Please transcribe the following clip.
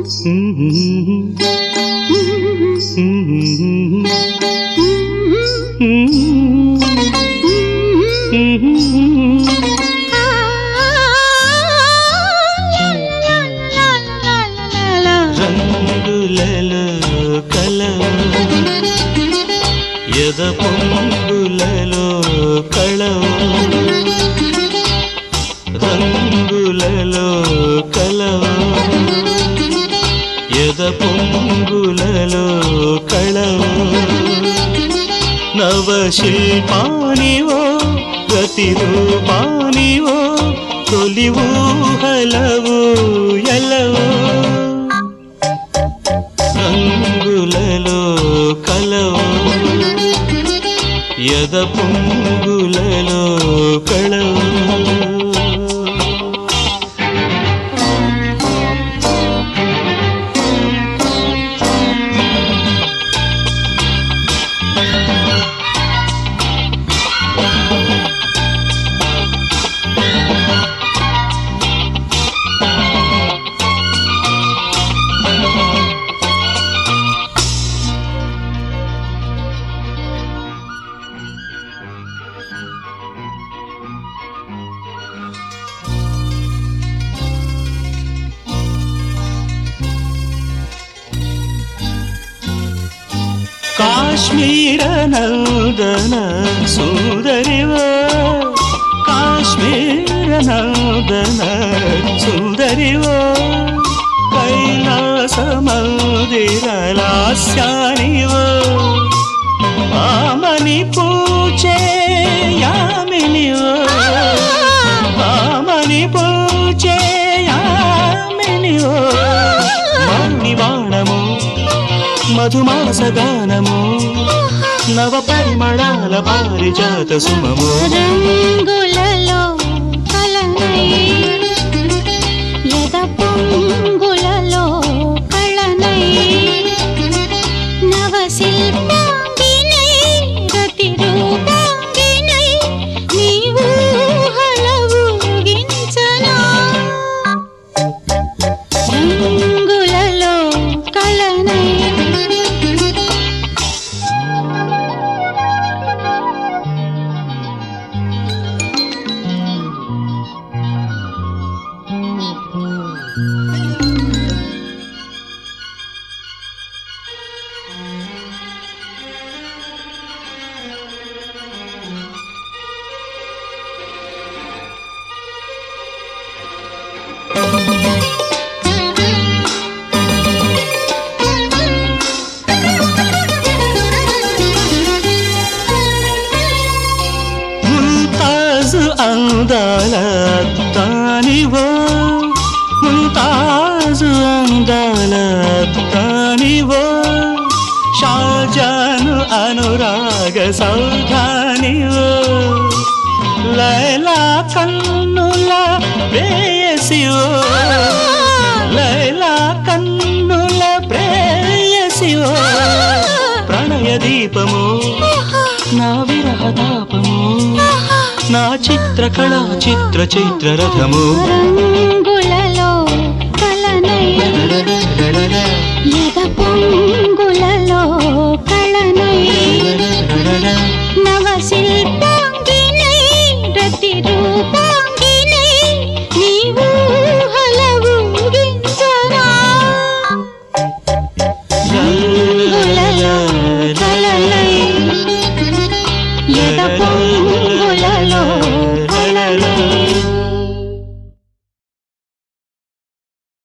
రంగులలో కలవు ఎద పొంగులలో కళవు రంగులలో కలవు ఎద పొంగులలో కళవు నవశిల్పానివో ప్రతిరూపానివో తొలి ఊహలవు ఎలవు రంగులలో కలవు ఎద పొంగులలో కళవు కాశ్మీర నందన సుందరివో కాశ్మీర నందన సుందరివో కైలాస మందిర లాస్యానివో ఆమని పూచే యామినివో ఆమని పూచే యామినివో మణివాణము మధుమాసగానము నవ పరిమళాల పారిజాత సుమము రంగులలో కలనై ఎద పొంగులలో కళనై నవ శిల్పాంగినై రతి రూపాంగినై నీవు హలవుగించనా రంగులలో కళనై అందాల తానివో ముంతాజు అందాల తానివో షాజాను అనురాగ సౌధానివో లైలా కన్నుల ప్రేయసివో లైలా కన్నుల ప్రేయసివో ప్రణయ దీపము నా విరహ తాపము నా చిత్రకళా చిత్ర చైత్ర రథము రంగులలో కళనై ఎద పొంగులలో కళనై నవ శిల్పాంగినై రతి రూపాంగినై నీవు హలవుగించనా రంగులలో కళనై ఎద పొంగులలో